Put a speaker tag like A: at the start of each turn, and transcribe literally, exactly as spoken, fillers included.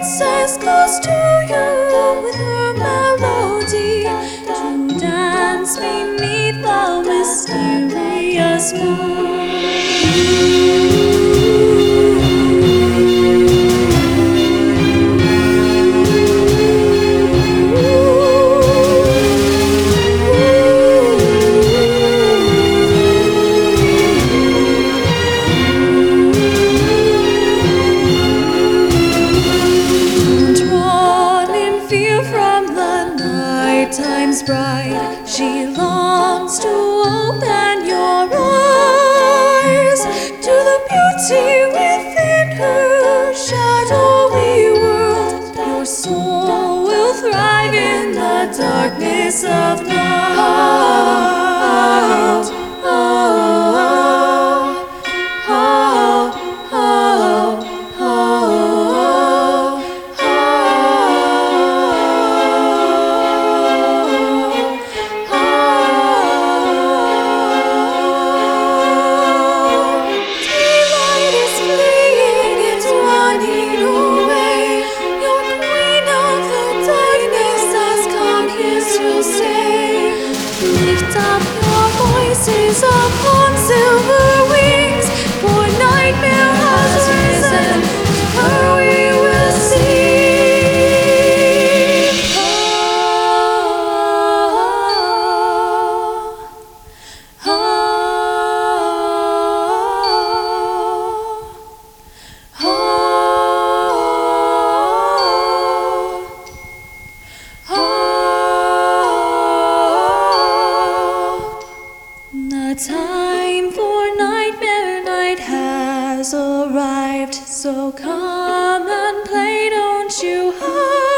A: princess goes to you with her melody to dance beneath the mysterious moon. Time's bright, she longs to open your eyes to the beauty within her shadowy world. Your soul will thrive in the darkness of night. Lift up your voices upon silver wings, for nightmare has risen, to her we will sing. Oh, oh, oh, oh. The time for nightmare night has arrived, so come and play, don't you hide.